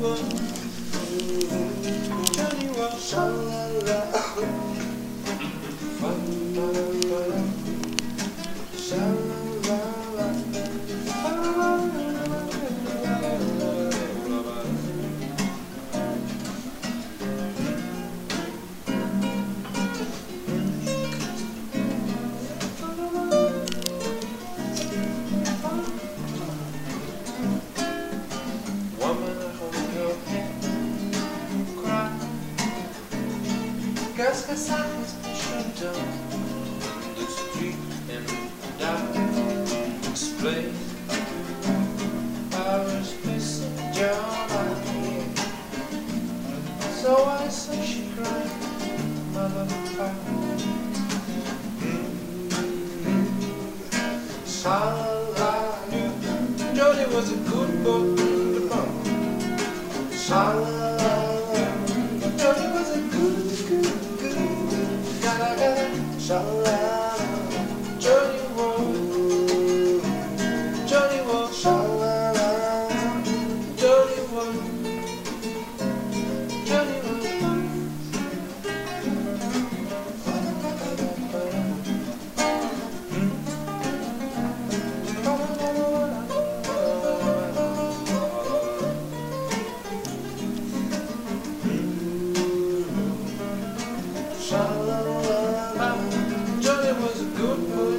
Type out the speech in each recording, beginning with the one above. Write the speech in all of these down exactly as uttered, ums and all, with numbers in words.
Johnny was sha-la-la. Fa-la-la-la. Sha-la-la-la. Woman, I hold your hand, cry. Cause cause I was shut down the street and died. Explain, I was missing Johnny. So I saw she cried, mother, Sha-la-la. Johnny was a good boy. Sha-la-la. Johnny was a good, good, good, good. Gotta, sha-la-la. Johnny was, Johnny was, sha-la-la. Johnny was, Johnny was. Sha-la-la-la. Johnny was a good boy.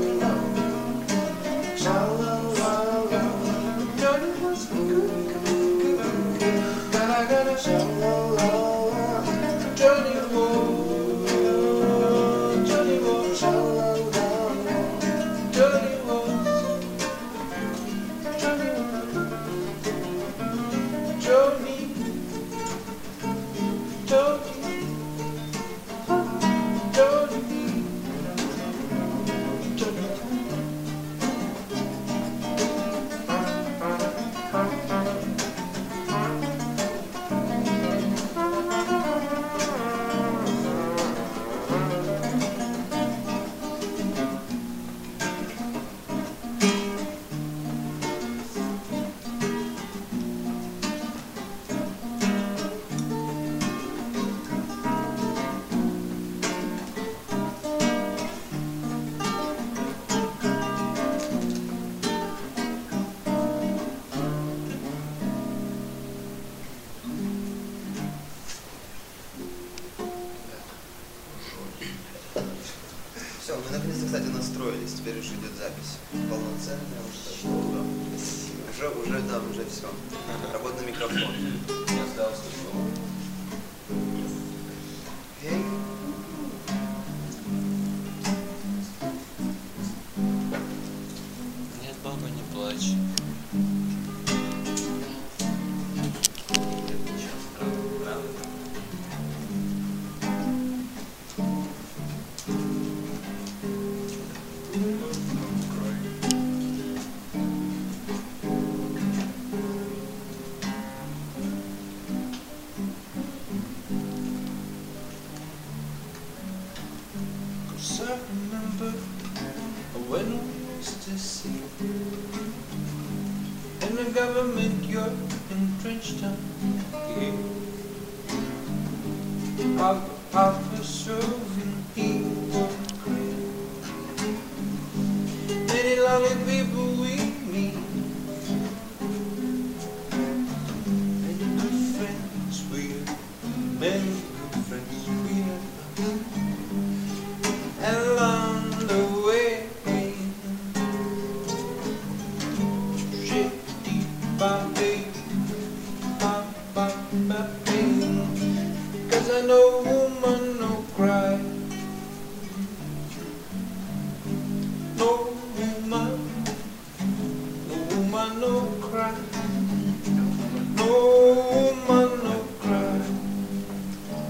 Sha-la-la-la. Johnny was a good, good, good, good. Gotta, gotta, sha-la-la-la. Johnny was, Johnny was, sha-la-la-la. Johnny was, Johnny was, Johnny, Johnny. Все, мы наконец-то, кстати, настроились. Теперь уже идет запись. Полноценная уже. Уже, уже, да, уже все. Работа на микрофон. Не осталось ничего. Окей. Нет, баба, не плачь. Сейчас, правда, правда. I remember when we used to see in the government you're entrenched on. Our officers in evil green. Many lonely people we meet. Many good friends we have. Many good friends we have. And along the way, shitty body, bop, bop, bop, cause I know woman no cry, no woman, no woman no cry, no woman no cry.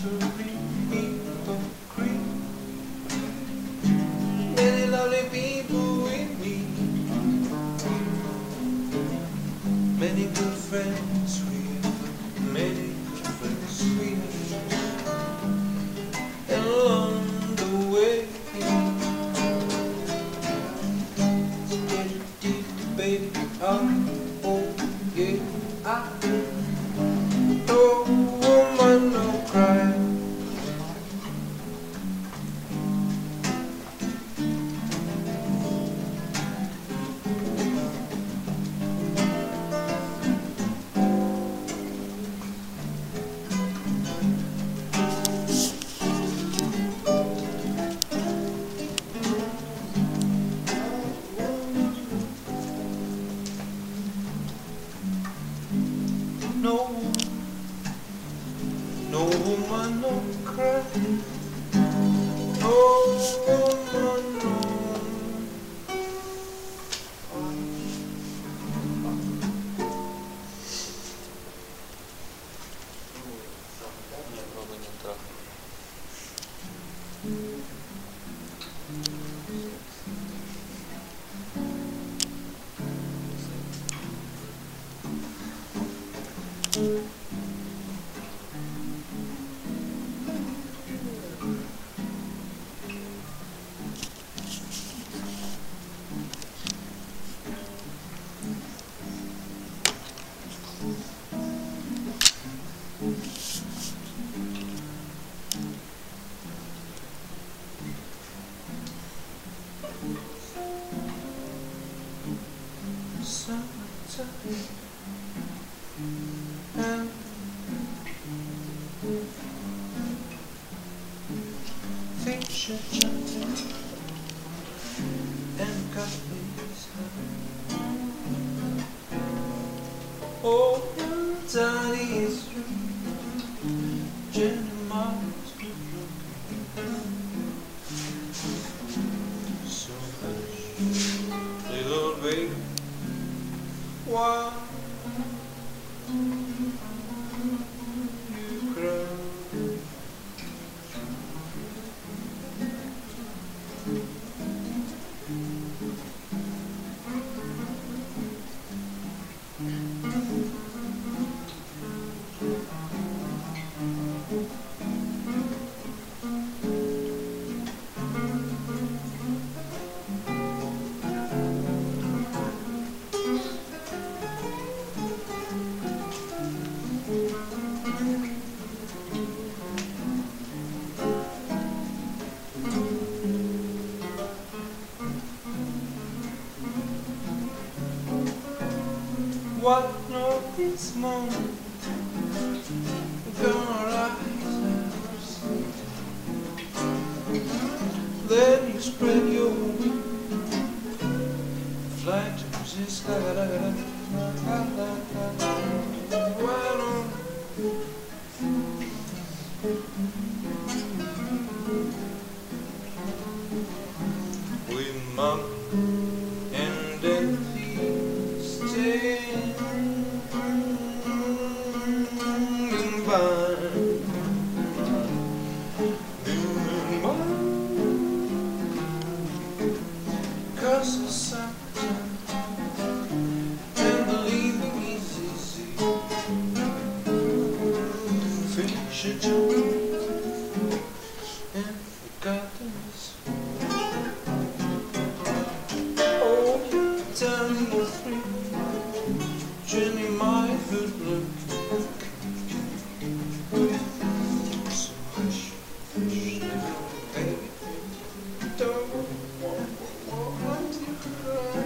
hypocrite. Many lovely people with me, many good friends with many good friends with, and along the way, get it deep, baby. Oh, oh yeah, I no woman, no cry. No, no woman, no cry. No woman, no. Мне пробы не трахать. Summertime and fish are jumping and coffee's high. Oh, daddy is free, Jenny Martin's good looking. So hush, little baby, why you cry? What of this moment gonna rise up? Then you spread your wings, fly to the sky. Why don't with mom and daddy standing by, cause the summertime and the leaving is easy. Fish are jumping and forgotten is. Oh, tell me you're free, Jenny, my good look. So hush, hush, little baby, don't want to cry.